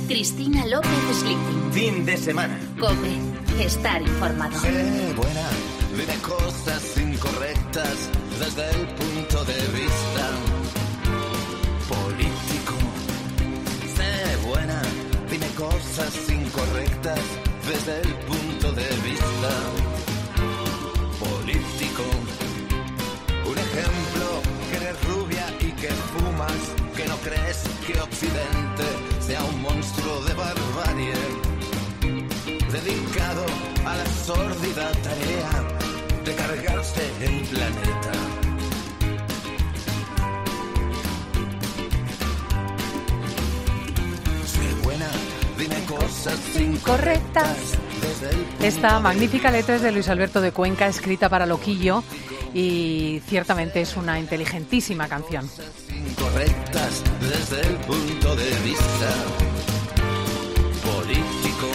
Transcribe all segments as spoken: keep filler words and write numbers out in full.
Cristina López Slichting. Fin de semana. COPE. Estar informado. Sé buena, dime cosas incorrectas desde el punto de vista político. Sé buena, dime cosas incorrectas desde el punto de vista político. Un ejemplo, que eres rubia y que fumas, que no crees que Occidente sea un monstruo de barbarie, dedicado a la sórdida tarea de cargarse el planeta. Sé buena, dime cosas incorrectas. Esta magnífica letra es de Luis Alberto de Cuenca, escrita para Loquillo, y ciertamente es una inteligentísima canción. Incorrectas desde el punto de vista político.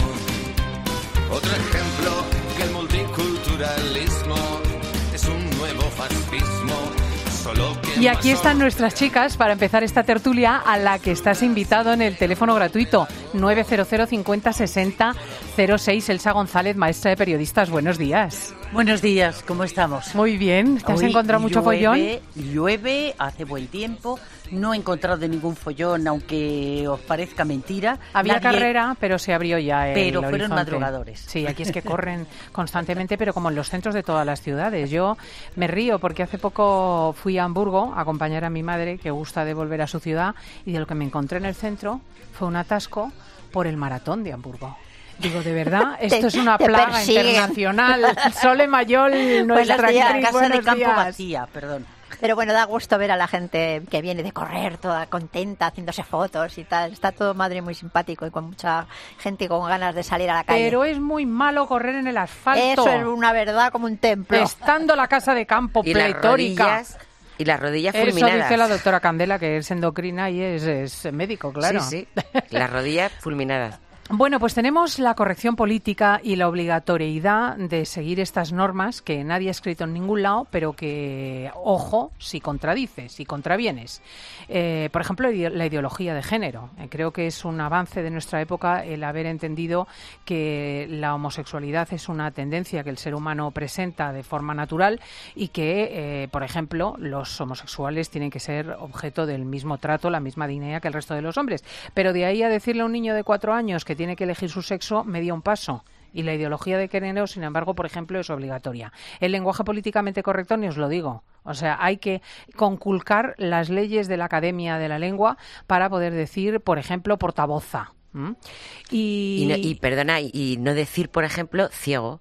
Otro ejemplo, que el multiculturalismo es un nuevo fascismo. Solo que y aquí están nuestras chicas para empezar esta tertulia a la que estás invitado en el teléfono gratuito nueve cero cero cincuenta sesenta cero seis. Elsa González, maestra de periodistas, buenos días. Buenos días, ¿cómo estamos? Muy bien, ¿te has Hoy encontrado mucho llueve, follón? Llueve, hace buen tiempo, no he encontrado de ningún follón, aunque os parezca mentira. Había Nadie... carrera, pero se abrió ya el Pero fueron horizonte. madrugadores. Sí, aquí es que corren constantemente, pero como en los centros de todas las ciudades. Yo me río porque hace poco fui a Hamburgo a acompañar a mi madre, que gusta de volver a su ciudad, y de lo que me encontré en el centro fue un atasco por el maratón de Hamburgo. Digo, de verdad, esto es una plaga persiguen. internacional. Sole Mayol, nuestra pues la actriz, casa de campo días. vacía, perdón. Pero bueno, da gusto ver a la gente que viene de correr, toda contenta, haciéndose fotos y tal. Está todo, madre, muy simpático y con mucha gente con ganas de salir a la calle. Pero es muy malo correr en el asfalto. Eso es una verdad como un templo. Estando la casa de campo y pletórica. Las rodillas, y las rodillas fulminadas. Eso dice la doctora Candela, que es endocrina y es, es médico, claro. Sí, sí, las rodillas fulminadas. Bueno, pues tenemos la corrección política y la obligatoriedad de seguir estas normas que nadie ha escrito en ningún lado, pero que, ojo, si contradices, si contravienes. Eh, por ejemplo, la ideología de género. Eh, creo que es un avance de nuestra época el haber entendido que la homosexualidad es una tendencia que el ser humano presenta de forma natural y que, eh, por ejemplo, los homosexuales tienen que ser objeto del mismo trato, la misma dignidad que el resto de los hombres. Pero de ahí a decirle a un niño de cuatro años que tiene que elegir su sexo, media un paso. Y la ideología de género, sin embargo, por ejemplo, es obligatoria. El lenguaje políticamente correcto, ni os lo digo. O sea, hay que conculcar las leyes de la Academia de la Lengua para poder decir, por ejemplo, portavoza. ¿Mm? Y... Y, no, y perdona, y no decir, por ejemplo, ciego.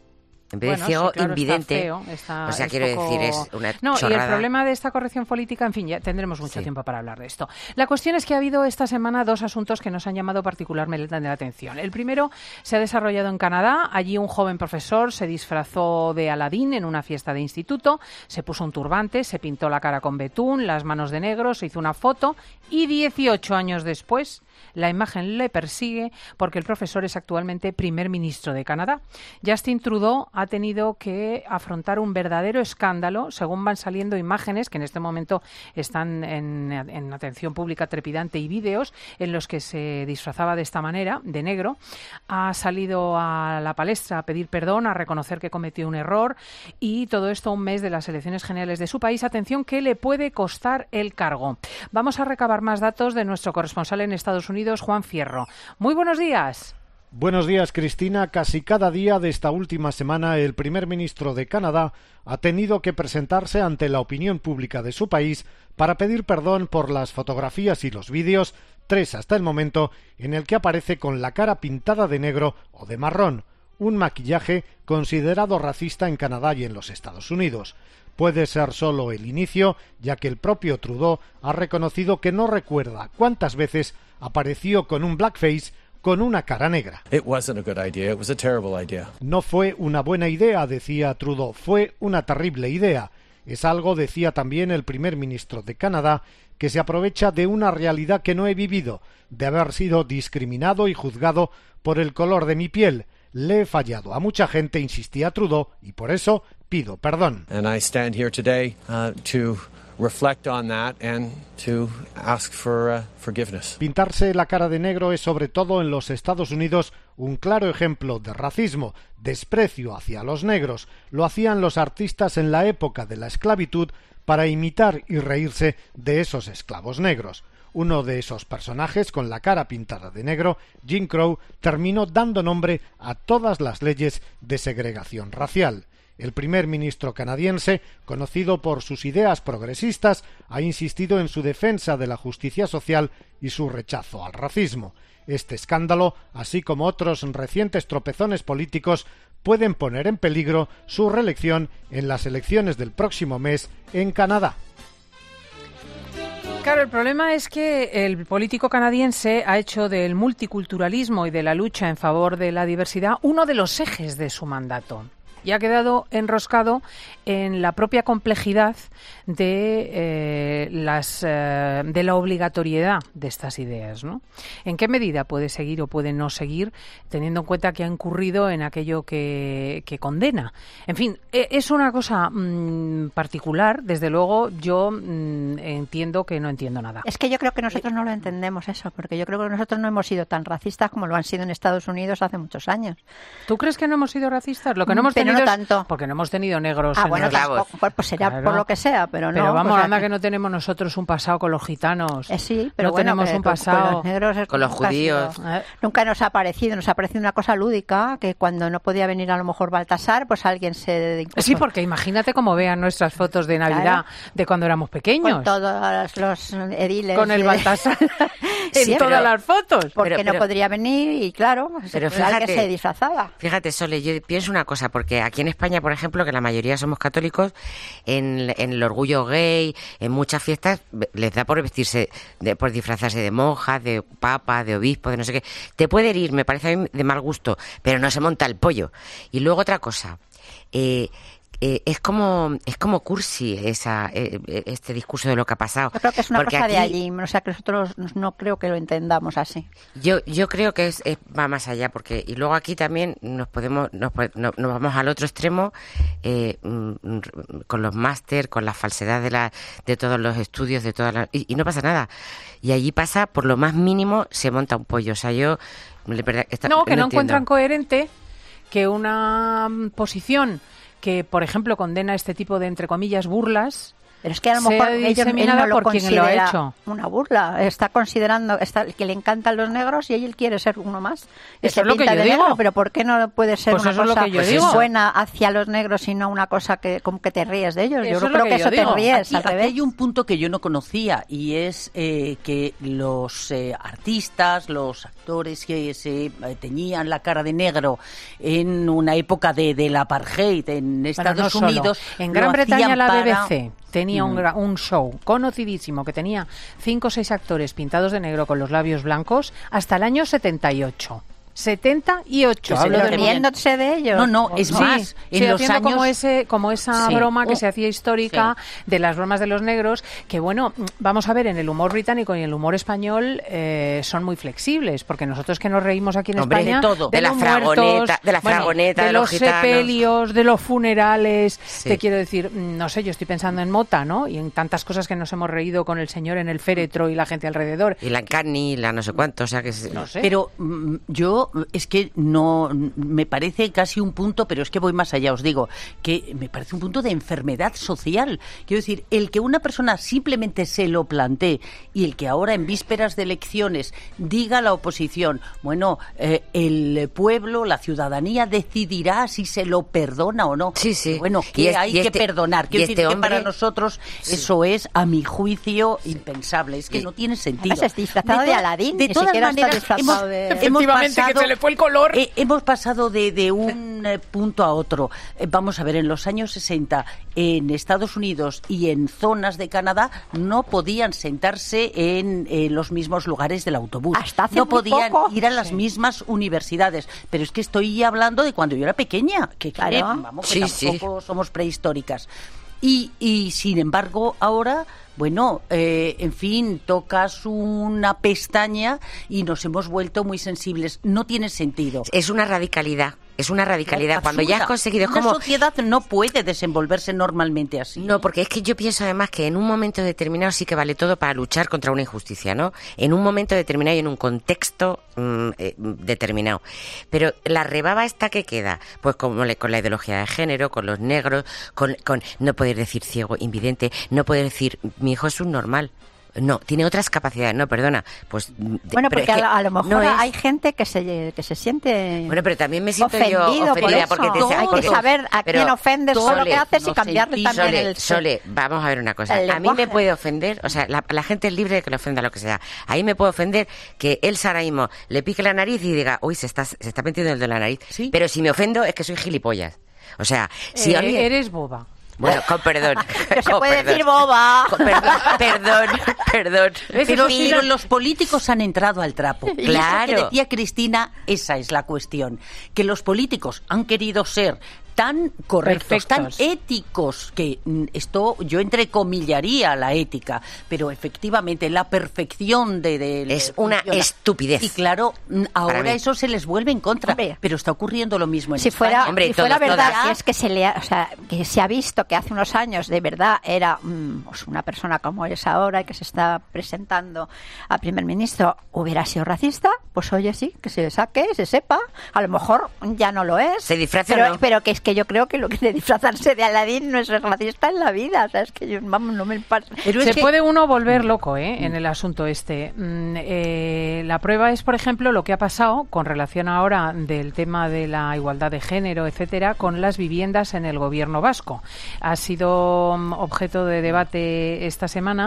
En vez bueno, de ciego, sí, claro, invidente. Está feo, está, o sea, es quiero poco... decir, es una No, chorrada. Y el problema de esta corrección política, en fin, ya tendremos mucho sí. tiempo para hablar de esto. La cuestión es que ha habido esta semana dos asuntos que nos han llamado particularmente la atención. El primero se ha desarrollado en Canadá. Allí un joven profesor se disfrazó de Aladín en una fiesta de instituto, se puso un turbante, se pintó la cara con betún, las manos de negro, se hizo una foto y dieciocho años después la imagen le persigue porque el profesor es actualmente primer ministro de Canadá. Justin Trudeau ha tenido que afrontar un verdadero escándalo, según van saliendo imágenes que en este momento están en, en atención pública trepidante y vídeos en los que se disfrazaba de esta manera, de negro. Ha salido a la palestra a pedir perdón, a reconocer que cometió un error y todo esto un mes de las elecciones generales de su país. Atención, que le puede costar el cargo. Vamos a recabar más datos de nuestro corresponsal en Estados Unidos, Juan Fierro. Muy buenos días. Buenos días, Cristina. Casi cada día de esta última semana el primer ministro de Canadá ha tenido que presentarse ante la opinión pública de su país para pedir perdón por las fotografías y los vídeos, tres hasta el momento, en el que aparece con la cara pintada de negro o de marrón, un maquillaje considerado racista en Canadá y en los Estados Unidos. Puede ser solo el inicio, ya que el propio Trudeau ha reconocido que no recuerda cuántas veces apareció con un blackface con una cara negra. It wasn't a good idea. It was a terrible idea. No fue una buena idea, decía Trudeau, fue una terrible idea. Es algo, decía también el primer ministro de Canadá, que se aprovecha de una realidad que no he vivido, de haber sido discriminado y juzgado por el color de mi piel. Le he fallado a mucha gente, insistía Trudeau, y por eso pido perdón. And I stand here today uh, to reflect on that and to ask for uh, forgiveness. Pintarse la cara de negro es, sobre todo en los Estados Unidos, un claro ejemplo de racismo, desprecio hacia los negros. Lo hacían los artistas en la época de la esclavitud para imitar y reírse de esos esclavos negros. Uno de esos personajes, con la cara pintada de negro, Jim Crow, terminó dando nombre a todas las leyes de segregación racial. El primer ministro canadiense, conocido por sus ideas progresistas, ha insistido en su defensa de la justicia social y su rechazo al racismo. Este escándalo, así como otros recientes tropezones políticos, pueden poner en peligro su reelección en las elecciones del próximo mes en Canadá. Claro, el problema es que el político canadiense ha hecho del multiculturalismo y de la lucha en favor de la diversidad uno de los ejes de su mandato. Y ha quedado enroscado en la propia complejidad de eh, las eh, de la obligatoriedad de estas ideas, ¿no? ¿En qué medida puede seguir o puede no seguir, teniendo en cuenta que ha incurrido en aquello que, que condena? En fin, es una cosa mmm, particular. Desde luego, yo mmm, entiendo que no entiendo nada. Es que yo creo que nosotros no lo entendemos eso, porque yo creo que nosotros no hemos sido tan racistas como lo han sido en Estados Unidos hace muchos años. ¿Tú crees que no hemos sido racistas? Lo que no hemos Pero tenido no tanto. Porque no hemos tenido negros ah, en bueno, los tampoco, pues, pues será claro. por lo que sea, pero no. Pero vamos, o sea, anda que no tenemos nosotros un pasado con los gitanos. Eh, sí, pero no bueno, tenemos que, un con, pasado con los negros, con los judíos. Sido, nunca nos ha parecido, nos ha parecido una cosa lúdica, que cuando no podía venir a lo mejor Baltasar, pues alguien se... Incluso, sí, porque imagínate cómo vean nuestras fotos de Navidad claro. de cuando éramos pequeños. Con todos los ediles. Con el de... Baltasar en sí, todas pero, las fotos. Porque pero, pero, no podría venir y claro, pero fíjate, alguien se disfrazaba. Fíjate, Sole, yo pienso una cosa, porque aquí en España, por ejemplo, que la mayoría somos católicos, en, en el orgullo gay, en muchas fiestas, les da por vestirse, de, por disfrazarse de monjas, de papa, de obispo, de no sé qué. Te puede herir, me parece a mí de mal gusto, pero no se monta el pollo. Y luego otra cosa, eh... Eh, es como es como cursi esa eh, este discurso de lo que ha pasado. Yo creo que es una porque cosa aquí, de allí, o sea que nosotros no creo que lo entendamos así. Yo yo creo que es, es va más allá, porque y luego aquí también nos podemos nos, nos, nos vamos al otro extremo eh, con los máster, con la falsedad de la de todos los estudios, de todas las, y, y no pasa nada. Y allí pasa, por lo más mínimo se monta un pollo. O sea, yo verdad, esta, no que no, no encuentran coherente que una posición que, por ejemplo, condena este tipo de, entre comillas, burlas. Pero es que a lo mejor ellos él no lo por quien lo ha hecho. Una burla. Está considerando está, que le encantan los negros y él quiere ser uno más. Eso es lo que yo digo. Negro, pero ¿por qué no puede ser pues una eso cosa es lo que yo digo. buena hacia los negros y no una cosa que como que te ríes de ellos? Eso yo creo que, que yo eso digo. te ríes. Aquí, al revés. Aquí hay un punto que yo no conocía y es eh, que los eh, artistas, los actores que se eh, teñían la cara de negro en una época de, del apartheid en Estados bueno, no Unidos. En Gran Bretaña la para... B B C tenía un, un show conocidísimo que tenía cinco o seis actores pintados de negro con los labios blancos hasta el año setenta y ocho. setenta y ocho. Hablo de riéndose de ellos. No, no, es sí, más. En sí, los haciendo años... como, ese, como esa sí. broma que uh, se hacía histórica sí. de las bromas de los negros, que bueno, vamos a ver, en el humor británico y en el humor español eh, son muy flexibles, porque nosotros que nos reímos aquí en Hombre, España... de todo. De, de la los fragoneta, muertos, de la fragoneta, bueno, de, de los, los gitanos. sepelios, de los funerales, sí. te quiero decir, no sé, yo estoy pensando en Mota, ¿no? Y en tantas cosas que nos hemos reído con el señor en el féretro y la gente alrededor. Y la Encarni, la no sé cuánto, o sea que... No sé. Pero mm, yo, es que no... me parece casi un punto, pero es que voy más allá, os digo, que me parece un punto de enfermedad social. Quiero decir, el que una persona simplemente se lo plantee y el que ahora en vísperas de elecciones diga a la oposición, bueno, eh, el pueblo, la ciudadanía decidirá si se lo perdona o no. Sí, sí. Bueno, que es, hay este, que perdonar. Quiero decir este que hombre... para nosotros sí. eso es, a mi juicio, impensable. Es que sí. no tiene sentido. Es disfrazado de, de Aladín, de ni todas siquiera maneras, está hemos, disfrazado de... hemos pasado, que se le fue el color. Eh, hemos pasado de, de un eh, punto a otro. Eh, vamos a ver, en los años sesenta, en Estados Unidos y en zonas de Canadá, no podían sentarse en eh, los mismos lugares del autobús. Hasta hace no muy podían poco. ir a las sí. mismas universidades. Pero es que estoy hablando de cuando yo era pequeña, que claro. eh, vamos, que sí, tampoco sí. somos prehistóricas. Y, y sin embargo, ahora, bueno, eh, en fin, tocas una pestaña y nos hemos vuelto muy sensibles. No tiene sentido. Es una radicalidad. Es una radicalidad. Cuando ya has conseguido... Es Una como... sociedad no puede desenvolverse normalmente así. No, porque es que yo pienso además que en un momento determinado sí que vale todo para luchar contra una injusticia, ¿no? En un momento determinado y en un contexto mmm, eh, determinado. Pero la rebaba esta que queda, pues como le, con la ideología de género, con los negros, con, con no poder decir ciego, invidente, no poder decir mi hijo es un normal. No, tiene otras capacidades, no, perdona. Pues bueno, porque a, a lo mejor no hay es... gente que se que se siente bueno, pero también me siento ofendido yo ofendida por porque eso. te, Hay porque, que saber a quién ofendes, todo lo que haces no y cambiarle también Sole, el Sole, vamos a ver una cosa. A mí me puede ofender, o sea, la, la gente es libre de que le ofenda lo que sea. Ahí me puede ofender que Elsa ahora mismo le pique la nariz y diga, uy, se está se está metiendo el de la nariz. ¿Sí? Pero si me ofendo es que soy gilipollas. O sea, si eh, alguien... eres boba. Bueno, con perdón. Pero se con puede perdón. decir boba. Con perdón, perdón, perdón. Pero, pero los políticos han entrado al trapo. Claro. Y eso que decía Cristina, esa es la cuestión. Que los políticos han querido ser tan correctos, Perfectos. tan éticos, que esto yo entrecomillaría la ética, pero efectivamente la perfección de... de es una funciona. Estupidez. Y claro, ahora eso se les vuelve en contra, hombre, pero está ocurriendo lo mismo en si España. fuera, Hombre, si fuera todos, verdad, todas. que es que se le ha, o sea, que se ha visto que hace unos años de verdad era mmm, pues una persona como es ahora y que se está presentando a primer ministro, hubiera sido racista, pues oye, sí, que se saque, se sepa, a lo mejor ya no lo es. Se disfraza pero, o no. pero que es que yo creo que lo que de disfrazarse de Aladín no es ser racista en la vida, o sea, es que yo, vamos, no me pasa. Pero se es que... puede uno volver loco, ¿eh? En el asunto este. Mm, eh, la prueba es, por ejemplo, lo que ha pasado con relación ahora del tema de la igualdad de género, etcétera, con las viviendas en el gobierno vasco. Ha sido um, objeto de debate esta semana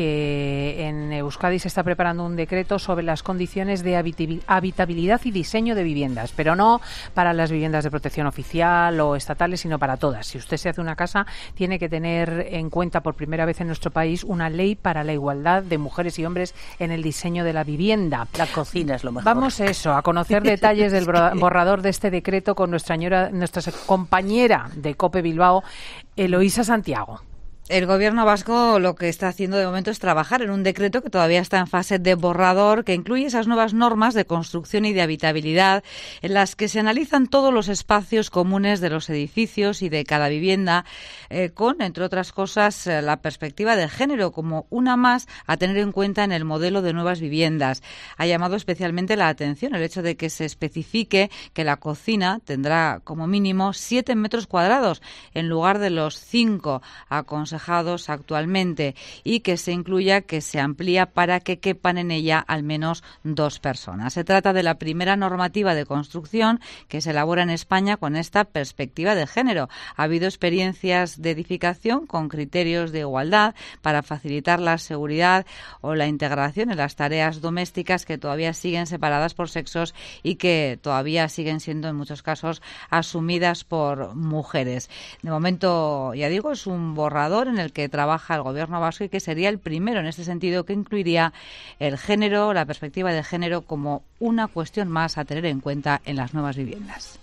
que en Euskadi se está preparando un decreto sobre las condiciones de habitabil- habitabilidad y diseño de viviendas, pero no para las viviendas de protección oficial o estatales, sino para todas. Si usted se hace una casa, tiene que tener en cuenta por primera vez en nuestro país una ley para la igualdad de mujeres y hombres en el diseño de la vivienda. La cocina es lo mejor. Vamos a eso, a conocer detalles del borrador de este decreto con nuestra, señora, nuestra compañera de COPE Bilbao, Eloísa Santiago. El gobierno vasco lo que está haciendo de momento es trabajar en un decreto que todavía está en fase de borrador, que incluye esas nuevas normas de construcción y de habitabilidad en las que se analizan todos los espacios comunes de los edificios y de cada vivienda, eh, con, entre otras cosas, eh, la perspectiva de género como una más a tener en cuenta en el modelo de nuevas viviendas. Ha llamado especialmente la atención el hecho de que se especifique que la cocina tendrá como mínimo siete metros cuadrados en lugar de los cinco aconsejados actualmente, y que se incluya que se amplía para que quepan en ella al menos dos personas. Se trata de la primera normativa de construcción que se elabora en España con esta perspectiva de género. Ha habido experiencias de edificación con criterios de igualdad para facilitar la seguridad o la integración en las tareas domésticas que todavía siguen separadas por sexos y que todavía siguen siendo en muchos casos asumidas por mujeres. De momento, ya digo, es un borrador en el que trabaja el gobierno vasco y que sería el primero en este sentido, que incluiría el género, la perspectiva de género como una cuestión más a tener en cuenta en las nuevas viviendas.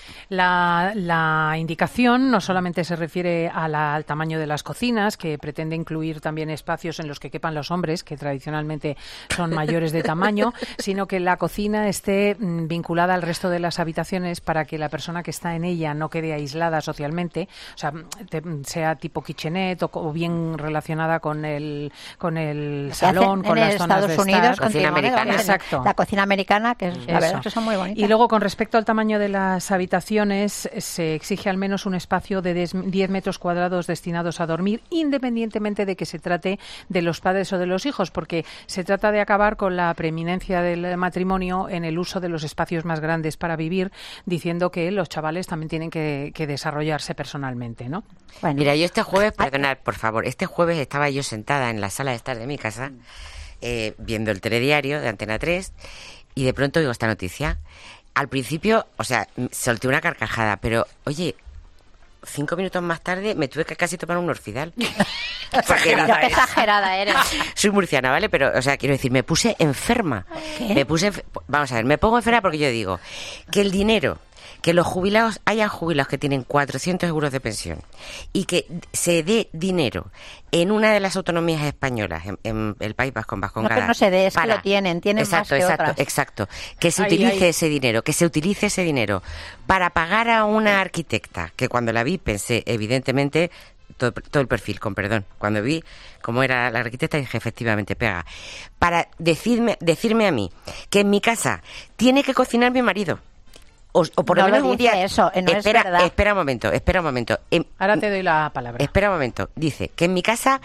La, la indicación no solamente se refiere a la, al tamaño de las cocinas, que pretende incluir también espacios en los que quepan los hombres, que tradicionalmente son mayores de tamaño, sino que la cocina esté mm, vinculada al resto de las habitaciones para que la persona que está en ella no quede aislada socialmente, o sea, te, sea tipo kitchenette o, o bien relacionada con el, con el salón, con las zonas Estados de Unidos, estar. Cocina americana. Exacto. La cocina americana, que es, la Eso. verdad que son muy bonitas. Y luego, con respecto al tamaño de las habitaciones, se exige al menos un espacio de diez metros cuadrados destinados a dormir, independientemente de que se trate de los padres o de los hijos, porque se trata de acabar con la preeminencia del matrimonio en el uso de los espacios más grandes para vivir, diciendo que los chavales también tienen que, que desarrollarse personalmente, ¿no? Bueno. Mira, yo este jueves, perdonad, por favor, este jueves estaba yo sentada en la sala de estar de mi casa, eh, viendo el telediario de Antena tres, y de pronto oigo esta noticia. Al principio, o sea, solté una carcajada, pero, oye, cinco minutos más tarde me tuve que casi tomar un Orfidal. Exagerada, eres. exagerada eres. Soy murciana, ¿vale? Pero, o sea, quiero decir, me puse enferma. ¿Qué? Me puse, enf- vamos a ver, me pongo enferma porque yo digo que el dinero que los jubilados, hayan jubilados que tienen cuatrocientos euros de pensión y que se dé dinero en una de las autonomías españolas, en, en el País Vasco, en Vascongadas. No, que no se dé, es para, que lo tienen, tienen exacto, más que exacto, otras. Exacto, que se Ahí, utilice ahí. ese dinero, que se utilice ese dinero para pagar a una arquitecta, que cuando la vi pensé, evidentemente, todo, todo el perfil, con perdón, cuando vi cómo era la arquitecta dije, efectivamente, pega, para decirme, decirme a mí que en mi casa tiene que cocinar mi marido. O, o por lo No menos lo un día. dice eso, no es espera, verdad. espera un momento, espera un momento. Em, Ahora te doy la palabra. Espera un momento. Dice que en mi casa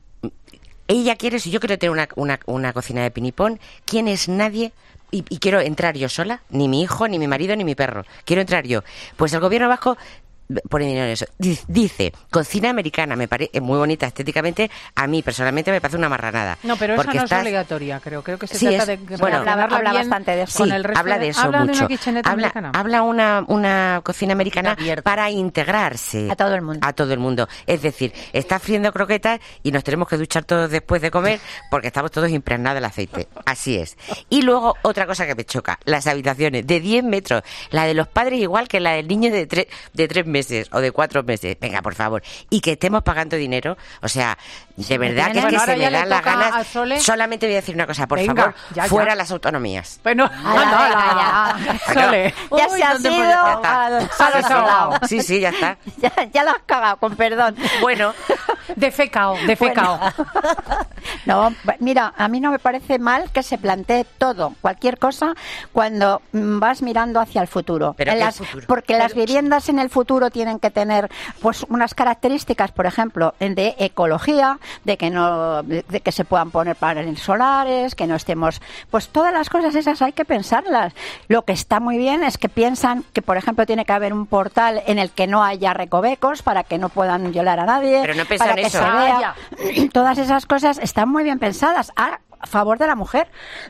ella quiere, si yo quiero tener una, una, una cocina de pinipón, ¿quién es nadie? Y, y quiero entrar yo sola, ni mi hijo, ni mi marido, ni mi perro. Quiero entrar yo. Pues el gobierno vasco pone dinero en eso. Dice, cocina americana, me parece muy bonita estéticamente, a mí personalmente me parece una marranada. No, pero esa no estás... es obligatoria, creo. Creo que se sí, trata es, de bueno, habla, habla bastante de eso. Sí, con el resto habla de eso habla mucho. De una kitchenette habla, americana. habla una, una cocina americana para integrarse a todo el mundo. A todo el mundo. Es decir, está friendo croquetas y nos tenemos que duchar todos después de comer porque estamos todos impregnados del aceite. Así es. Y luego, otra cosa que me choca, las habitaciones de diez metros, la de los padres igual que la del niño de, tre- de tres meses o de cuatro meses. Venga, por favor. Y que estemos pagando dinero. O sea, de verdad que es Bueno, que ahora se ya me le dan las toca a ganas. Sole. Solamente voy a decir una cosa, por Venga, favor. ya, ya. Fuera las autonomías. Bueno, Ala, ala, ya. Sole. Ya Uy, se ha ¿dónde sido hemos llegado? a, está. a los lados. Sí, sí, ya está. Ya, ya lo has cagado, con perdón. Bueno, Defecao, defecao. No, mira, a mí no me parece mal que se plantee todo, cualquier cosa, cuando mm, vas mirando hacia el futuro. ¿Pero En qué las- futuro? Porque las viviendas en el futuro tienen que tener pues unas características, por ejemplo, de ecología, de que no, de, de que se puedan poner paneles solares, que no estemos, pues todas las cosas esas hay que pensarlas. Lo que está muy bien es que piensan que, por ejemplo, tiene que haber un portal en el que no haya recovecos para que no puedan violar a nadie, Pero no piensan para que eso. se Ah, vea. Todas esas cosas están muy bien pensadas. A favor de la mujer.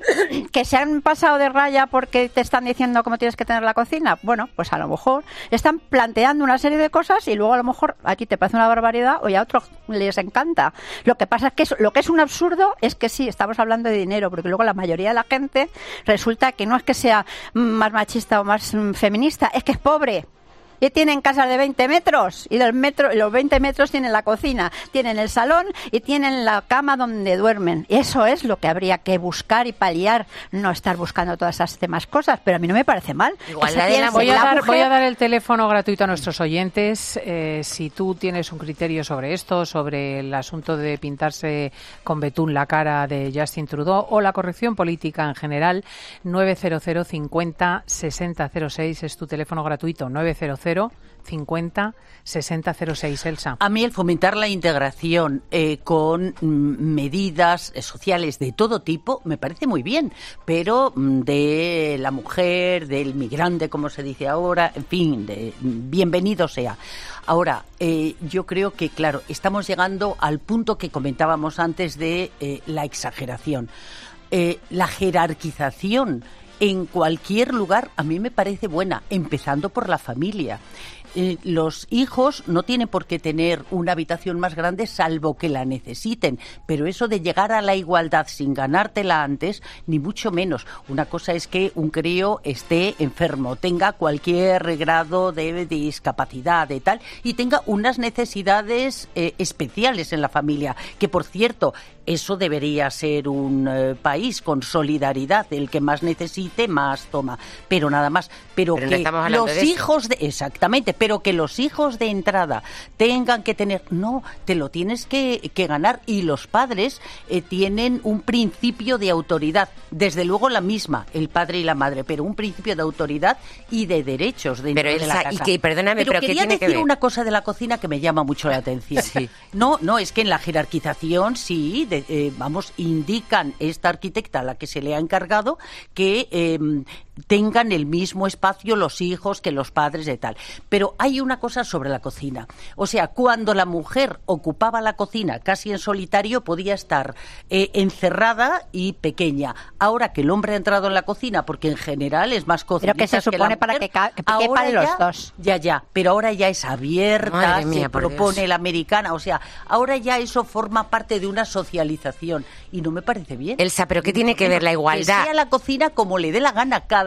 Que se han pasado de raya porque te están diciendo cómo tienes que tener la cocina. Bueno, pues a lo mejor están planteando una serie de cosas y luego a lo mejor a ti te parece una barbaridad o a otros les encanta. Lo que pasa es que es, lo que es un absurdo es que sí, estamos hablando de dinero, porque luego la mayoría de la gente resulta que no es que sea más machista o más mm, feminista, es que es pobre. Y tienen casas de veinte metros y del metro, los veinte metros tienen la cocina, tienen el salón y tienen la cama donde duermen. Y eso es lo que habría que buscar y paliar, no estar buscando todas esas demás cosas. Pero a mí no me parece mal. Igual Que la se de la piense Voy a, la dar, mujer- voy a dar el teléfono gratuito a nuestros oyentes. Eh, si tú tienes un criterio sobre esto, sobre el asunto de pintarse con betún la cara de Justin Trudeau o la corrección política en general, nueve cero cero cincuenta sesenta cero seis es tu teléfono gratuito. nueve cero cero cincuenta sesenta cero seis, Elsa. A mí el fomentar la integración eh, con mm, medidas eh, sociales de todo tipo me parece muy bien, pero mm, de la mujer, del migrante, como se dice ahora, en fin, de, mm, bienvenido sea. Ahora, eh, yo creo que, claro, estamos llegando al punto que comentábamos antes de eh, la exageración. Eh, la jerarquización en cualquier lugar a mí me parece buena, empezando por la familia. Eh, los hijos no tienen por qué tener una habitación más grande salvo que la necesiten, pero eso de llegar a la igualdad sin ganártela antes, ni mucho menos. Una cosa es que un crío esté enfermo, tenga cualquier grado de discapacidad de tal y tenga unas necesidades eh, especiales en la familia, que por cierto, eso debería ser un eh, país con solidaridad, el que más necesite más toma, pero nada más. Pero, Pero no que estamos hablando los de eso. hijos de exactamente, pero que los hijos de entrada tengan que tener, no, te lo tienes que, que ganar, y los padres eh, tienen un principio de autoridad, desde luego la misma, el padre y la madre, pero un principio de autoridad y de derechos dentro Pero de la Elsa, casa. y que, perdóname, pero ¿qué quería tiene que decir ver? una cosa de la cocina que me llama mucho la atención. Sí. No, no, es que en la jerarquización sí, de, eh, vamos, indican esta arquitecta a la que se le ha encargado que eh, tengan el mismo espacio los hijos que los padres de tal. Pero hay una cosa sobre la cocina. O sea, cuando la mujer ocupaba la cocina casi en solitario, podía estar eh, encerrada y pequeña. Ahora que el hombre ha entrado en la cocina, porque en general es más cocinita Pero que se supone la para mujer, que ca- que ahora quepan los ya- dos. Ya, ya, pero ahora ya es abierta, Madre mía, se por propone Dios. la americana, o sea, ahora ya eso forma parte de una socialización y no me parece bien. Elsa, ¿pero qué tiene que ver la igualdad? Que sea la cocina como le dé la gana, cada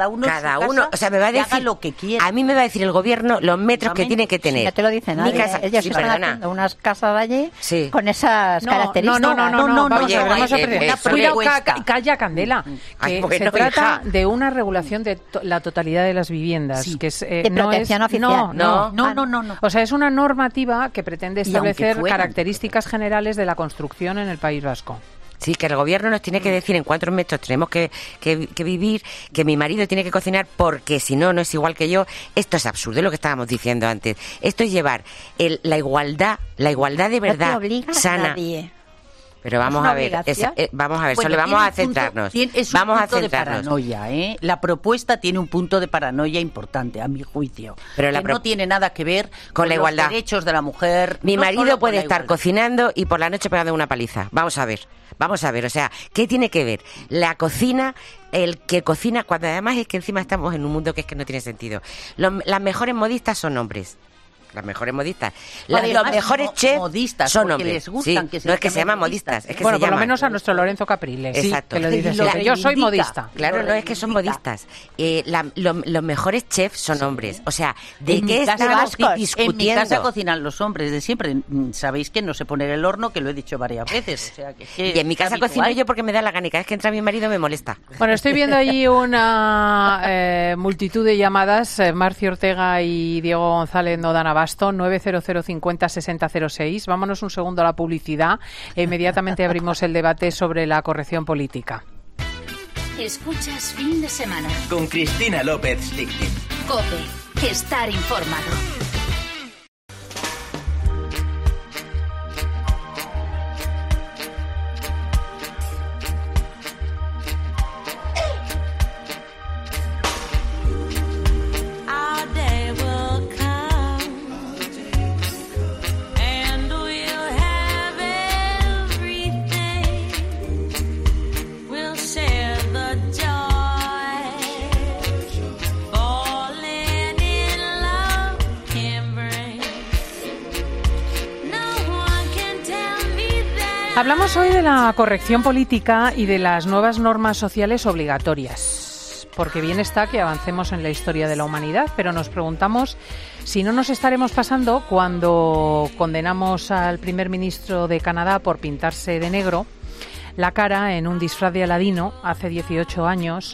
cada uno cada en su uno, casa o sea, me va a y haga decir lo que quiera. A mí me va a decir el gobierno los metros que tiene que tener. Si no te lo dice nadie. Mi casa, Ellos sí, están perdona. haciendo unas casas allí Sí. con esas No, características. No, no, no, no, no, vamos Oye, a ver, vamos a eh, ver. eh, Cuidado, cuesta. ca- calla, Candela, que Ay, bueno, se trata hija. de una regulación de to- la totalidad de las viviendas, Sí. que es, eh, De no protección es, oficial. No, no, No, no, no, no. O sea, es una normativa que pretende Y aunque establecer fueran. características generales de la construcción en el País Vasco. Sí, que el gobierno nos tiene que decir en cuántos metros tenemos que, que, que vivir, que mi marido tiene que cocinar porque si no, no es igual que yo. Esto es absurdo, lo que estábamos diciendo antes. Esto es llevar el, la igualdad, la igualdad de verdad No te obliga sana. nadie. Pero vamos una a ver, obligación. es- eh, vamos a ver, Bueno, solo vamos tiene a un punto- centrarnos. tiene- es un vamos a punto de centrarnos. paranoia, ¿eh? La propuesta tiene un punto de paranoia importante, a mi juicio. Pero la que pro- no tiene nada que ver con la igualdad. los derechos de la mujer. Mi no marido solo con puede la estar igualdad. cocinando y por la noche pegando una paliza. Vamos a ver, vamos a ver. O sea, ¿qué tiene que ver la cocina, el que cocina, cuando además es que encima estamos en un mundo que es que no tiene sentido? Los- las mejores modistas son hombres. Las mejores modistas. Las- Además, los mejores mo- chefs modistas, son porque hombres. les gustan Sí, que se no es que llamen se llaman modistas. modistas, es que Bueno, se por lo llaman. menos a nuestro Lorenzo Capriles, Exacto. que lo Y dice lo siempre. Yo soy reivindica. modista. Claro, Lo no es que son reivindica. modistas. Eh, la- lo- los mejores chefs son hombres. O sea, ¿de En mi qué casa estamos vascos, discutiendo? En mi casa cocinan los hombres de siempre. Mm, Sabéis que no se pone en el horno, que lo he dicho varias veces. O sea, que, que Y en mi es casa habitual. cocino yo porque me da la gana y cada vez que entra mi marido me molesta. Bueno, estoy viendo allí una eh, multitud de llamadas. Eh, Marcio Ortega y Diego González no dan abasto. nueve cero cero cincuenta sesenta cero seis. Vámonos un segundo a la publicidad e inmediatamente abrimos el debate sobre la corrección política. Escuchas fin de semana. Con Cristina López Lichting. COPE. Estar informado. Our day will come, and we'll have everything. We'll share the joy. Falling in love can bring. No one can tell me that. Hablamos hoy de la corrección política y de las nuevas normas sociales obligatorias. Porque bien está que avancemos en la historia de la humanidad, pero nos preguntamos si no nos estaremos pasando cuando condenamos al primer ministro de Canadá por pintarse de negro la cara en un disfraz de Aladino hace dieciocho años,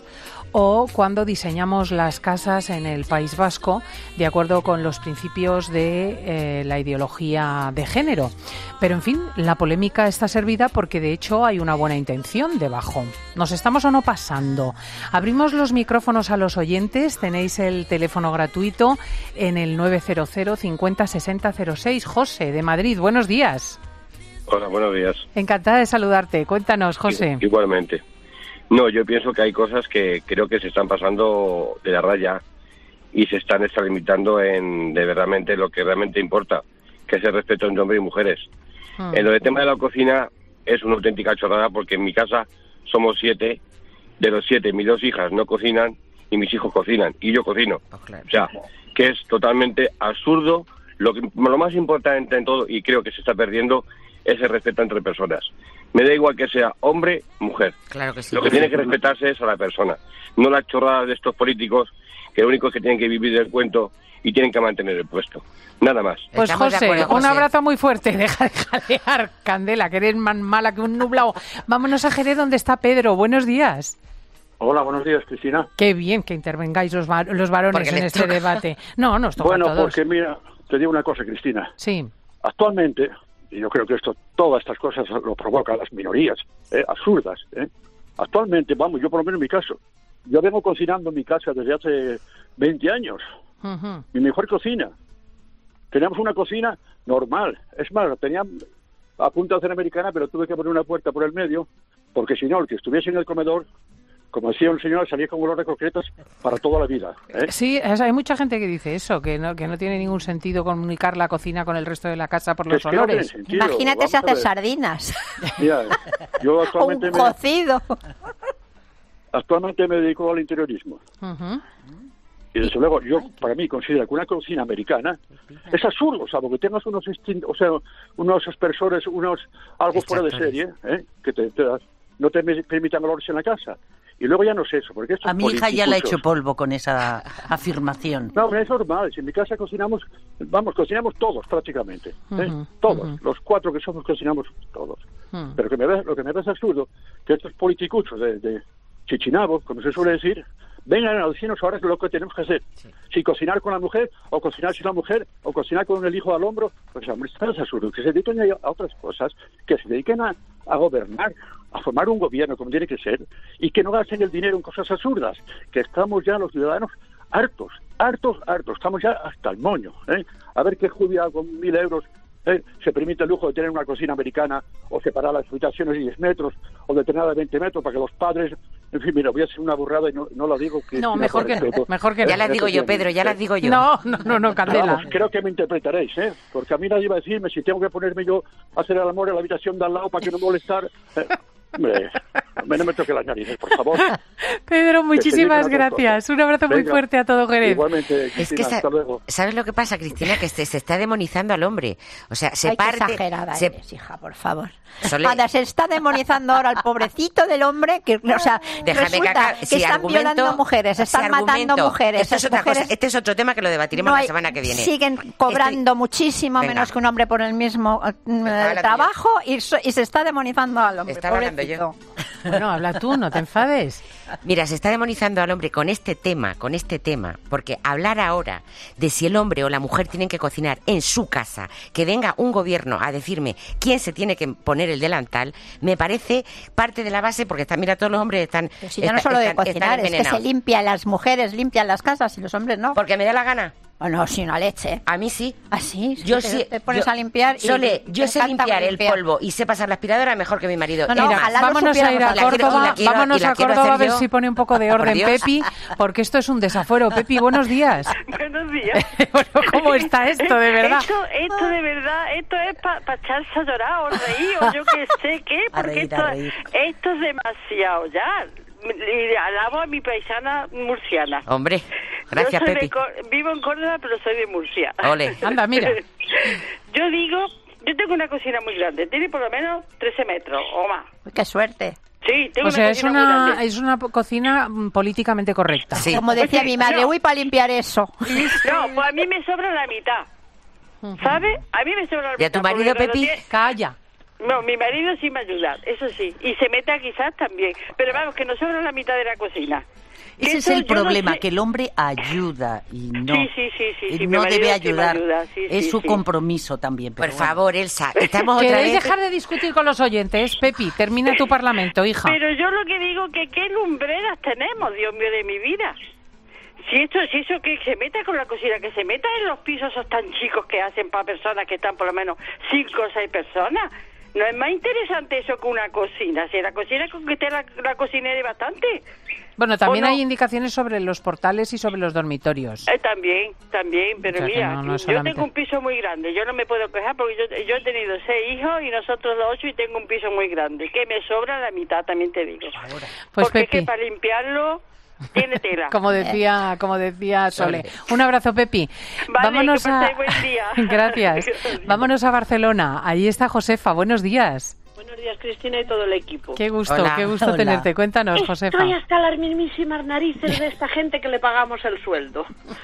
o cuando diseñamos las casas en el País Vasco de acuerdo con los principios de eh, la ideología de género. Pero, en fin, la polémica está servida porque, de hecho, hay una buena intención debajo. ¿Nos estamos o no pasando? Abrimos los micrófonos a los oyentes. Tenéis el teléfono gratuito en el nueve cero cero cincuenta sesenta cero seis. José, de Madrid, buenos días. Hola, buenos días. Encantada de saludarte. Cuéntanos, José. Igualmente. No, yo pienso que hay cosas que creo que se están pasando de la raya y se están extralimitando en de verdaderamente lo que realmente importa, que es el respeto entre hombres y mujeres. Hmm. En lo del tema de la cocina es una auténtica chorrada porque en mi casa somos siete, de los siete mis dos hijas no cocinan y mis hijos cocinan y yo cocino. Pues claro. O sea, que es totalmente absurdo. Lo, que, lo más importante en todo, y creo que se está perdiendo, es el respeto entre personas. Me da igual que sea hombre, mujer. Claro que sí. Lo que tiene que respetarse es a la persona, no las chorradas de estos políticos que lo único es que tienen que vivir del cuento y tienen que mantener el puesto. Nada más. Pues Estamos de José, acuerdo, un José. abrazo muy fuerte. Deja de jalear, Candela, que eres más mala que un nublado. Vámonos a Jerez, donde está Pedro. Buenos días. Hola, buenos días, Cristina. Qué bien que intervengáis los, va- los varones Porque en les este toca. debate. No, nos toca Bueno, a todos. porque mira, te digo una cosa, Cristina. Sí. Actualmente, y yo creo que esto, todas estas cosas lo provocan las minorías, ¿eh? absurdas. ¿eh? Actualmente, vamos, yo por lo menos en mi caso, yo vengo cocinando en mi casa desde hace veinte años. Ujú. Mi mejor cocina. Teníamos una cocina normal. Es más, la tenía a punta de hacer americana, pero tuve que poner una puerta por el medio, porque si no, el que estuviese en el comedor, como decía un señor, salía con olor de croquetas para toda la vida. ¿eh? Sí, es- hay mucha gente que dice eso, que no, que no tiene ningún sentido comunicar la cocina con el resto de la casa por los Es que no tiene olores. sentido. Imagínate Vamos si a haces ver. sardinas Mira, yo o actualmente un me, cocido. actualmente me dedico al interiorismo. Ujú. Y desde luego, yo para mí considero que una cocina americana es absurdo, o sea, porque tengas unos instin- o sea, unos aspersores, unos algo fuera de serie, ¿eh? que te, te das- no te me- permitan olores en la casa. Y luego ya no es eso, porque esto A es mi hija ya la he politicuchos. hecho polvo con esa afirmación. No, es normal. Si en mi casa cocinamos, vamos, cocinamos todos prácticamente. ¿eh? Ujú, Todos. ujú. Los cuatro que somos cocinamos todos. Hmm. Pero que me ve- lo que me parece absurdo, que estos politicuchos de, de chichinabo, como se suele decir, vengan a decirnos ahora lo que tenemos que hacer. Si cocinar con la mujer, o cocinar sin la mujer, o cocinar con el hijo al hombro, pues hombre, esto es absurdo. Que se dediquen a, a otras cosas, que se dediquen a, a gobernar, a formar un gobierno como tiene que ser, y que no gasten el dinero en cosas absurdas, que estamos ya los ciudadanos hartos, hartos, hartos, estamos ya hasta el moño, ¿eh? A ver qué jubilado con mil euros ¿eh? se permite el lujo de tener una cocina americana, o separar las habitaciones de diez metros, o de tener de veinte metros, para que los padres, en fin, mira, voy a hacer una burrada y no, no la digo. Que No, mejor que no, mejor que no. Ya las digo yo, Pedro, ya las digo yo. No, no, no, no, Candela. Vamos, creo que me interpretaréis, ¿eh? Porque a mí nadie va a decirme si tengo que ponerme yo a hacer el amor en la habitación de al lado para que no molestar. Eh, hombre, no me toque las narices, por favor. Pedro, muchísimas Que se dediquen a otras gracias. cosas. Un abrazo muy Venga, fuerte a todo Jerez. Igualmente, Es Cristina, que sa- hasta luego. ¿sabes lo que pasa, Cristina? Que se, se está demonizando al hombre. O sea, se Ay, qué parte... exagerada se- eres, hija, por favor. Sole- Anda, se está demonizando ahora al pobrecito del hombre que, o sea, Déjame resulta caca- que si están argumento- violando mujeres, si están matando argumento- mujeres. Esto es Esas otra cosa. mujeres Este es otro tema que lo debatiremos no la hay- semana que viene. siguen cobrando muchísimo Venga. menos que un hombre por el mismo eh, hablando trabajo y, so- y se está demonizando al hombre. Estaba hablando yo. pobrecito. Bueno, habla tú, no te enfades. Mira, se está demonizando al hombre con este tema, con este tema, porque hablar ahora de si el hombre o la mujer tienen que cocinar en su casa, que venga un gobierno a decirme quién se tiene que poner el delantal, me parece parte de la base, porque está, mira, todos los hombres están... Pero si ya no están- solo de están- cocinar, están es que se envenenados. limpia, las mujeres limpian las casas y los hombres no. Porque me da la gana. Bueno, sí, una leche. A mí sí. ¿Ah, sí? Yo te, sí. Te pones yo- a limpiar y... Sole, te yo sé encanta limpiar el limpiar. polvo y sé pasar la aspiradora mejor que mi marido. No, no, Es Mira, más, ojalá lo vámonos a ir a supiéramos hacer. Y la quiero- Córdoba, y la quiero- vámonos y la a quiero Córdoba a hacer ver yo. si pone un poco de Por orden Dios. Pepi, porque esto es un desafuero. Pepi, buenos días. Buenos días. Bueno, ¿cómo está esto, de verdad? Esto, esto de verdad, esto es para pa echarse a llorar o reír o yo qué sé qué, A porque reír, a esto, reír. esto es demasiado ya. Y alabo a mi paisana murciana. Hombre, gracias, Yo soy de Pepi. Có- vivo en Córdoba, pero soy de Murcia. Ole. Anda, mira. Yo digo, yo tengo una cocina muy grande, tiene por lo menos trece metros o más. Uy, qué suerte. Sí, tengo O sea, una es cocina muy una, grande. es una cocina mm, políticamente correcta. Sí. Como decía mi madre, no. uy, para limpiar eso. No, pues a mí me sobra la mitad. ¿Sabe? A mí me sobra la ¿Y a mitad. tu marido, porque cuando Pepi? tiene- Calla. No, mi marido sí me ayuda, eso sí. Y se meta quizás también. Pero vamos, que nos sobra la mitad de la cocina. Que Ese es eso el yo no problema, sé- que el hombre ayuda y no. Sí, sí, sí, sí, Eh, sí, mi no marido debe sí me ayudar. ayuda, sí, es sí, su sí. compromiso también. Por pero bueno. favor, Elsa, estamos otra ¿Queréis vez... dejar de discutir con los oyentes? Pepi, termina tu parlamento, hija. Pero yo lo que digo que qué lumbreras tenemos, Dios mío, de mi vida. Si esto, si eso que se meta con la cocina, que se meta en los pisos esos tan chicos que hacen para personas que están por lo menos cinco o seis personas. ¿No es más interesante eso que una cocina? Si la cocina con que esté la, la cocinera es bastante. Bueno, también ¿O no? hay indicaciones sobre los portales y sobre los dormitorios. Eh, también, también, pero O sea que mira, no, no yo solamente- tengo un piso muy grande, yo no me puedo quejar porque yo, yo he tenido seis hijos y nosotros los ocho y tengo un piso muy grande, que me sobra la mitad, también te digo. Pues porque es Pepi. que para limpiarlo tiene tela. Como decía, como decía Sole. Un abrazo, Pepi. Vale, Vámonos que a... paséis buen día. Gracias. Vámonos a Barcelona. Ahí está Josefa. Buenos días. Buenos días, Cristina y todo el equipo. Qué gusto, Hola. qué gusto Hola. tenerte. Cuéntanos, Josefa. Estoy hasta las mismísimas narices de esta gente que le pagamos el sueldo.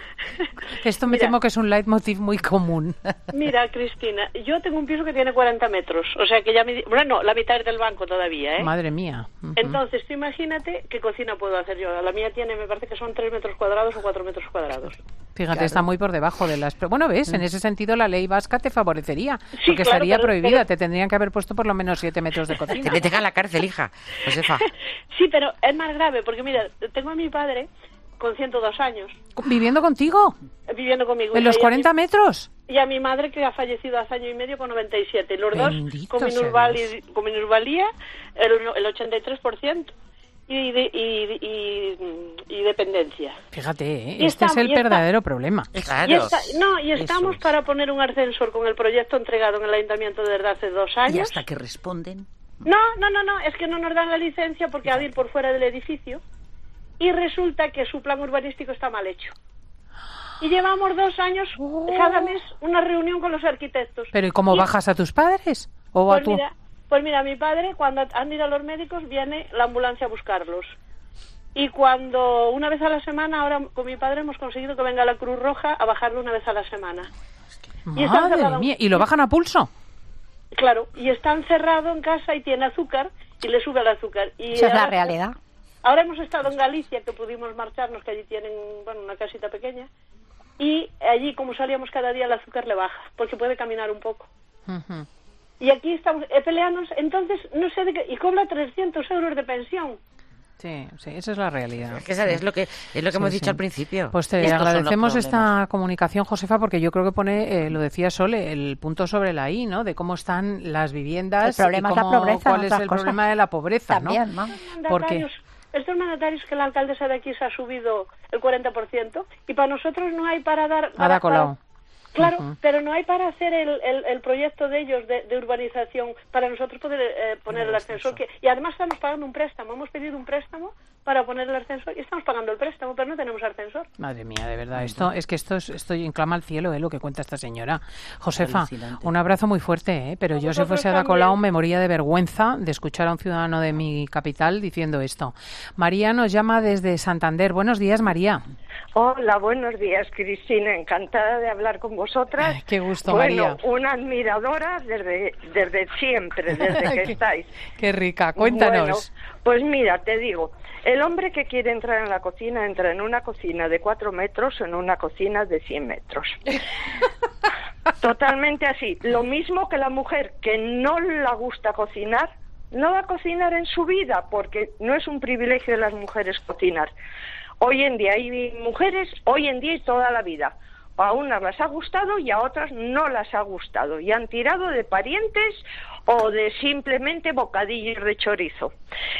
Esto me Mira. temo que es un leitmotiv muy común. Mira, Cristina, yo tengo un piso que tiene cuarenta metros, o sea que ya me... Bueno, la mitad es del banco todavía, ¿eh? Madre mía. Ujú. Entonces, tú imagínate qué cocina puedo hacer yo. La mía tiene, me parece que son tres metros cuadrados o cuatro metros cuadrados. Fíjate, Claro. está muy por debajo de las... Bueno, ves, en ese sentido la ley vasca te favorecería, Sí, porque claro, estaría pero- prohibida. pero- Te tendrían que haber puesto por lo menos siete metros de cocina. Te meten a la cárcel, hija. Josefa. Sí, pero es más grave, porque mira, tengo a mi padre con ciento dos años ¿Viviendo contigo? viviendo conmigo. ¿En los Y a mi- cuarenta metros? Y a mi madre, que ha fallecido hace año y medio con noventa y siete. Los Bendito dos con sea minusvali- con minusvalía, el, el ochenta y tres por ciento. Y, de- y, y, y dependencia. Fíjate, ¿eh? Y este está- es el y está- verdadero problema. Y está- no, y estamos Eso es. para poner un ascensor con el proyecto entregado en el ayuntamiento desde hace dos años. Y hasta que responden. No, no, no, no, es que no nos dan la licencia porque ha de ir por fuera del edificio y resulta que su plan urbanístico está mal hecho. Y llevamos dos años, cada mes, una reunión con los arquitectos. ¿Pero y cómo Y- bajas a tus padres? ¿O a Pues tu...? mira, pues mira, mi padre, cuando han ido a los médicos, viene la ambulancia a buscarlos. Y cuando una vez a la semana, ahora con mi padre hemos conseguido que venga la Cruz Roja a bajarlo una vez a la semana. Y Madre mía, ¿y lo bajan a pulso? Claro, y está encerrado en casa y tiene azúcar y le sube el azúcar. Y Esa es la ahora- realidad. Ahora hemos estado en Galicia, que pudimos marcharnos, que allí tienen, bueno, una casita pequeña, y allí, como salíamos cada día, el azúcar le baja, porque puede caminar un poco. Ujú. Y aquí estamos eh, peleándonos, entonces, no sé de qué, y cobra trescientos euros de pensión. Sí, sí, esa es la realidad. Es que ¿sabes? es lo que es lo que Sí, hemos dicho sí. al principio. Pues te Estos son los agradecemos problemas. esta comunicación, Josefa, porque yo creo que pone, eh, lo decía Sole, el punto sobre la I, ¿no? De cómo están las viviendas. El problema y es la cómo- pobreza, cuál no es otras el cosas. problema de la pobreza, También, ¿no? ¿no? Porque Mandatarios, estos mandatarios que la alcaldesa de aquí se ha subido el cuarenta por ciento, y para nosotros no hay para dar... Ada para- Colau. Claro, Ujú. pero no hay para hacer el, el, el proyecto de ellos de, de urbanización para nosotros poder eh, poner el ascensor. Que, y además estamos pagando un préstamo. Hemos pedido un préstamo para poner el ascensor y estamos pagando el préstamo, pero no tenemos ascensor. Madre mía, de verdad, esto es que esto es, esto clama al cielo, ¿eh? Lo que cuenta esta señora. Josefa, Alucinante. un abrazo muy fuerte, ¿eh? Pero yo si vosotros fuese Ada también. Colau me moría de vergüenza de escuchar a un ciudadano de mi capital diciendo esto. María nos llama desde Santander. Buenos días, María. Hola, buenos días, Cristina. Encantada de hablar con vosotras. Ay, qué gusto, bueno, María. una admiradora desde, desde siempre, desde que Qué- estáis. Qué rica, cuéntanos. Bueno, pues mira, te digo, el hombre que quiere entrar en la cocina entra en una cocina de cuatro metros o en una cocina de cien metros. Totalmente así. Lo mismo que la mujer que no le gusta cocinar, no va a cocinar en su vida, porque no es un privilegio de las mujeres cocinar. Hoy en día hay mujeres, hoy en día y toda la vida. A unas las ha gustado y a otras no las ha gustado. Y han tirado de parientes o de simplemente bocadillos de chorizo.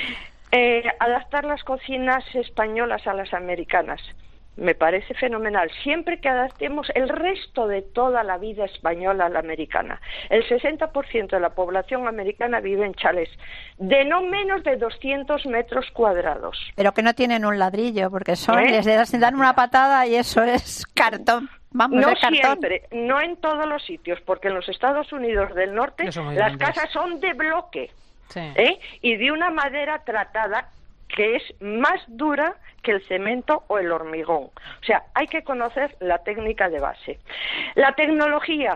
Eh, adaptar las cocinas españolas a las americanas me parece fenomenal, siempre que adaptemos el resto de toda la vida española a la americana. El sesenta por ciento de la población americana vive en chalés de no menos de doscientos metros cuadrados. Pero que no tienen un ladrillo, porque son, ¿Eh? les das- dan una patada y eso es cartón. Vamos, No es cartón. siempre, no en todos los sitios, porque en los Estados Unidos del Norte Que son muy las grandes. casas son de bloque, Sí. ¿eh? Y de una madera tratada que es más dura que el cemento o el hormigón. O sea, hay que conocer la técnica de base. La tecnología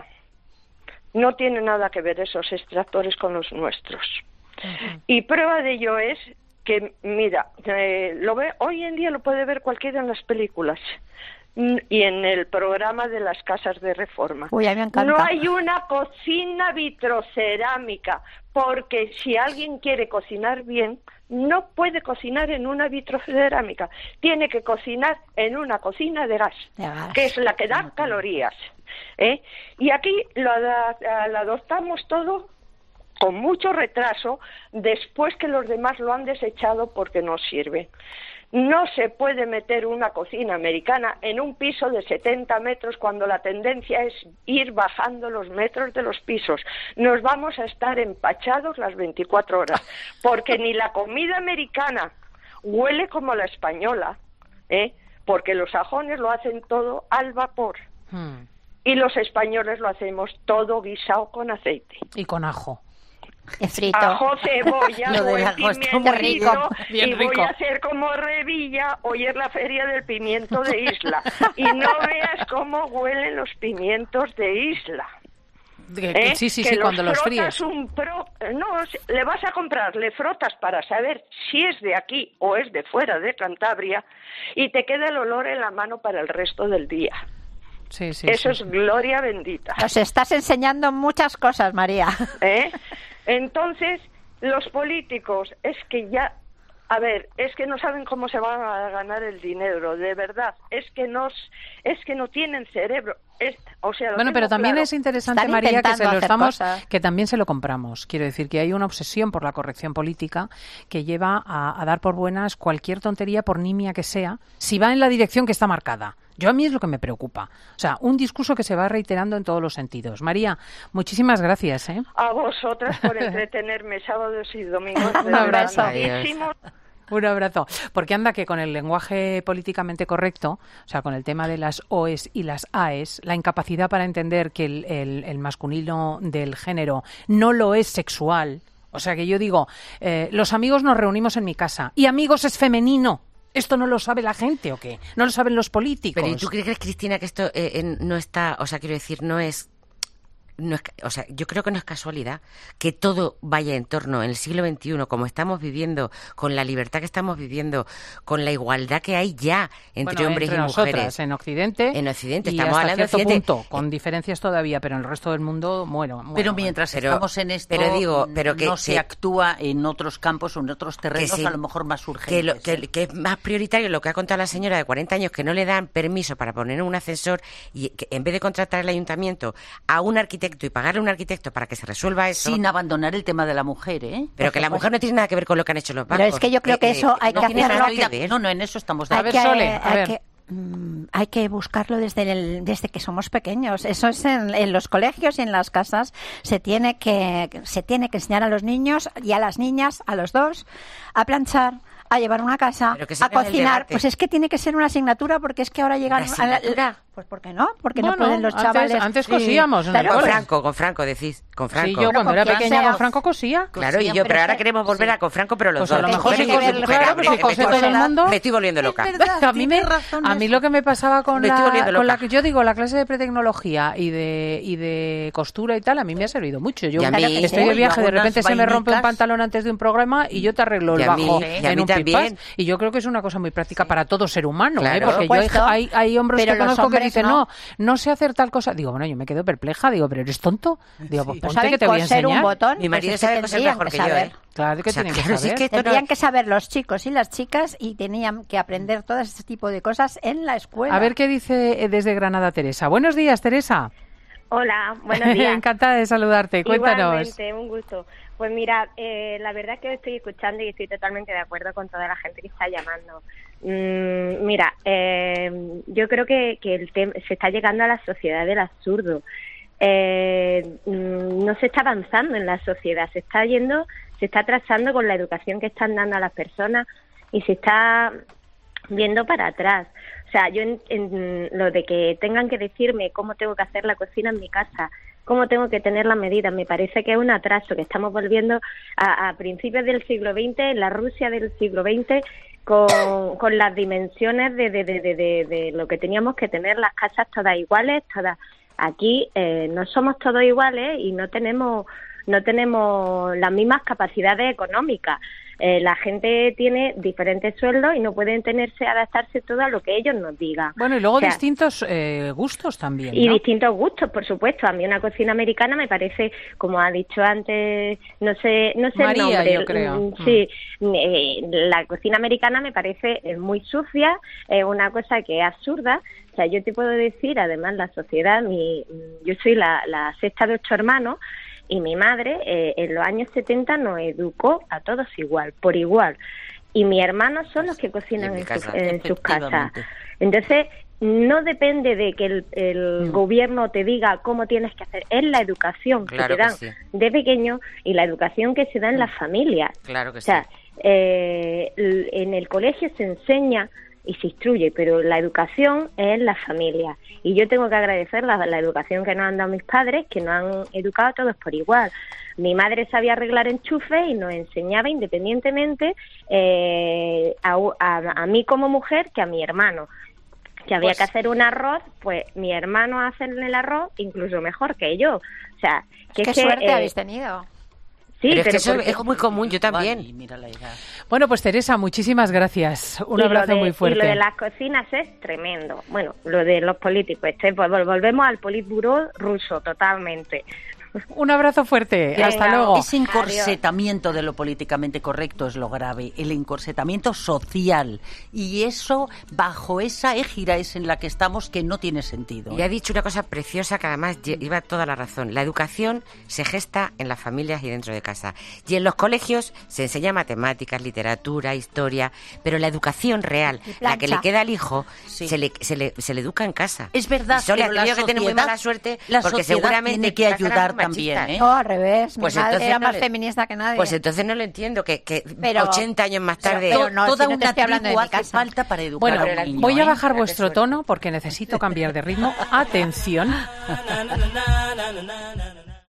no tiene nada que ver esos extractores con los nuestros. Y prueba de ello es que, mira, eh, lo ve, hoy en día lo puede ver cualquiera en las películas mm, y en el programa de las casas de reforma. Uy, a mí me encanta. No hay una cocina vitrocerámica, porque si alguien quiere cocinar bien, no puede cocinar en una vitrocerámica, tiene que cocinar en una cocina de gas, De gas. que es la que da calorías, ¿eh? Y aquí lo, ada- lo adoptamos todo con mucho retraso, después que los demás lo han desechado porque no sirve. No se puede meter una cocina americana en un piso de setenta metros cuando la tendencia es ir bajando los metros de los pisos. Nos vamos a estar empachados las veinticuatro horas, porque ni la comida americana huele como la española, ¿eh? Porque los sajones lo hacen todo al vapor Hmm. y los españoles lo hacemos todo guisado con aceite. Y con ajo. Es frito. Ajo, cebolla, Lo del buen ajo está pimiento, muy rico, bien y voy rico. a hacer como Revilla, hoy es la feria del pimiento de Isla, y no veas cómo huelen los pimientos de Isla. Que- que ¿eh? sí, sí, Que sí, cuando los frotas fríes. un pro... No, le vas a comprar, le frotas para saber si es de aquí o es de fuera de Cantabria, y te queda el olor en la mano para el resto del día. Sí, sí, Eso sí, es gloria bendita. Nos estás enseñando muchas cosas, María. ¿Eh? Entonces, los políticos, es que ya, a ver, es que no saben cómo se van a ganar el dinero, de verdad, es que no, es que no tienen cerebro. Es, o sea, lo Bueno, tengo pero también claro. es interesante, Están María, que intentando se lo hacer estamos, cosas. que también se lo compramos. Quiero decir que hay una obsesión por la corrección política que lleva a, a dar por buenas cualquier tontería, por nimia que sea, si va en la dirección que está marcada. Yo a mí es lo que me preocupa. O sea, un discurso que se va reiterando en todos los sentidos. María, muchísimas gracias, ¿eh? A vosotras por entretenerme sábados y domingos. de Un abrazo. grandísimo. Un abrazo. Porque anda que con el lenguaje políticamente correcto, o sea, con el tema de las oes y las aes, la incapacidad para entender que el, el, el masculino del género no lo es sexual. O sea, que yo digo, eh, los amigos nos reunimos en mi casa y amigos es femenino. ¿Esto no lo sabe la gente o qué? ¿No lo saben los políticos? Pero ¿y tú crees, Cristina, que esto eh, eh, no está, o sea, quiero decir, no es... No es, o sea, yo creo que no es casualidad que todo vaya en torno en el siglo veintiuno, como estamos viviendo, con la libertad que estamos viviendo, con la igualdad que hay ya entre bueno, hombres entre y nosotras, mujeres. En Occidente. En Occidente, y estamos hasta hablando de cierto Occidente. punto, con diferencias todavía, pero en el resto del mundo, bueno. bueno pero mientras pero, estamos en esto, pero digo, pero que, no que, se actúa en otros campos o en otros terrenos sí, a lo mejor más urgentes. Que, lo, que, que es más prioritario lo que ha contado la señora de cuarenta años, que no le dan permiso para poner un ascensor y que en vez de contratar el ayuntamiento a un arquitecto y pagarle a un arquitecto para que se resuelva eso. Sin abandonar el tema de la mujer, ¿eh? Pero que la mujer no tiene nada que ver con lo que han hecho los bancos. Pero es que yo creo que eso hay no que tiene hacerlo. nada que ver. No, no, en eso estamos de Hay acuerdo. que, Sole, a hay ver. que, mm, hay que buscarlo desde, el, desde que somos pequeños. Eso es en, en los colegios y en las casas. Se tiene que se tiene que enseñar a los niños y a las niñas, a los dos, a planchar, a llevar una casa, a cocinar. Pues es que tiene que ser una asignatura porque es que ahora llegan... ¿Una asignatura? Pues ¿por qué no? Porque Bueno, no pueden los antes- chavales... antes cosíamos en el Con cole. Franco, con Franco decís, con Franco. Sí, yo cuando era pequeña con Franco cosía. Claro, y yo, pero ahora queremos volver a con Franco, pero los Pues dos. a lo mejor Mujeres sí, y cos- mujeres. claro, Me- porque me cose estoy- todo el mundo. Me estoy volviendo loca. A mí, me, a mí lo que me pasaba con, Me estoy la, volviendo con la loca. que yo digo, la clase de pretecnología y de, y de costura y tal, a mí me ha servido mucho. Yo Y a mí, estoy de sí, viaje, de algunas repente se me rompe un vainicas. pantalón antes de un programa y yo te arreglo el Y a mí, bajo y a en mí un también. pipás. Y yo creo que es una cosa muy práctica para todo ser humano, ¿eh? Claro. Porque Por yo hay, supuesto. hay, hay hombres Pero que los conozco que hombres dicen, no. no, no sé hacer tal cosa. Digo, bueno, yo me quedo perpleja, digo, pero eres tonto. Digo, pues No ponte saben que te voy a coser un enseñar. botón. Mi marido pues es que sabe coser tendrían mejor que, saber. yo, ¿eh? Claro que O sea, tienen que claro, si saber. es que esto no- Tendrían que saber los chicos y las chicas y tenían que aprender todo ese tipo de cosas en la escuela. A ver qué dice eh, desde Granada Teresa. Buenos días, Teresa. Hola, buenos días. Encantada de saludarte. Cuéntanos. Igualmente, un gusto. Pues mira, eh, la verdad es que estoy escuchando y estoy totalmente de acuerdo con toda la gente que está llamando. Mm, mira, eh, yo creo que, que el tem- se está llegando a la sociedad del absurdo. Eh, mm, no se está avanzando en la sociedad, se está yendo, se está atrasando con la educación que están dando a las personas y se está viendo para atrás. O sea, yo en, en lo de que tengan que decirme cómo tengo que hacer la cocina en mi casa, cómo tengo que tener las medidas, me parece que es un atraso, que estamos volviendo a, a principios del siglo veinte, en la Rusia del siglo veinte, con, con las dimensiones de, de, de, de, de, de lo que teníamos que tener, las casas todas iguales, todas. Aquí eh, no somos todos iguales y no tenemos no tenemos las mismas capacidades económicas. Eh, la gente tiene diferentes sueldos y no pueden tenerse adaptarse todo a lo que ellos nos digan. Bueno, y luego O sea, distintos eh, gustos también, y ¿no? distintos gustos, por supuesto. A mí una cocina americana me parece, como ha dicho antes, no sé, no sé María, el nombre. yo creo. Mm, Sí, eh, la cocina americana me parece eh, muy sucia, es una cosa que es absurda. O sea, yo te puedo decir, además, la sociedad, mi, yo soy la, la sexta de ocho hermanos. Y mi madre eh, en los años setenta nos educó a todos igual, por igual. Y mis hermanos son los que cocinan en, casa, su- en sus casas. efectivamente. Entonces, no depende de que el, el gobierno te diga cómo tienes que hacer. Es la educación Claro que te que dan sí. de pequeño y la educación que se da en las familias. Claro que O sea, sí. eh, l- en el colegio se enseña y se instruye, pero la educación es en la familia. Y yo tengo que agradecer la, la educación que nos han dado mis padres, que nos han educado a todos por igual. Mi madre sabía arreglar enchufes y nos enseñaba independientemente eh, a, a, a mí como mujer que a mi hermano. Que había Pues- que hacer un arroz, pues mi hermano hace el arroz incluso mejor que yo. O sea, que ¿Qué es que, suerte eh, habéis tenido? Sí, pero es que pero eso porque- es muy común, yo también. Vale, mira la edad. Bueno, pues Teresa, muchísimas gracias. Un Y lo abrazo de- muy fuerte. Y lo de las cocinas es tremendo. Bueno, lo de los políticos. Este, pues, vol- volvemos al politburó ruso, totalmente. Un abrazo fuerte. Venga, Hasta luego. Ese encorsetamiento de lo políticamente correcto es lo grave, el encorsetamiento social. Y eso, bajo esa égira es en la que estamos, que no tiene sentido. Y ha dicho una cosa preciosa que además lle- lleva toda la razón. La educación se gesta en las familias y dentro de casa. Y en los colegios se enseña matemáticas, literatura, historia, pero la educación real, Y la que plancha. le queda al hijo, Sí. se, le, se, le, se le educa en casa. Es verdad, Y Sole, pero ha la tenido que tener muy sociedad- mala suerte la porque sociedad seguramente tiene que quizás eran ayudar muy también, machistas. ¿eh? No, al revés. Mi Pues madre entonces era no más le- feminista que nadie. Pues entonces no lo entiendo, que, que Pero- ochenta años más pero- tarde... pero no, Toda si no te una estoy hablando de tribu mi hace casa. falta para educar Bueno, a un niño, voy a ¿eh? bajar Qué vuestro suerte. tono porque necesito cambiar de ritmo. Atención. na na na na na na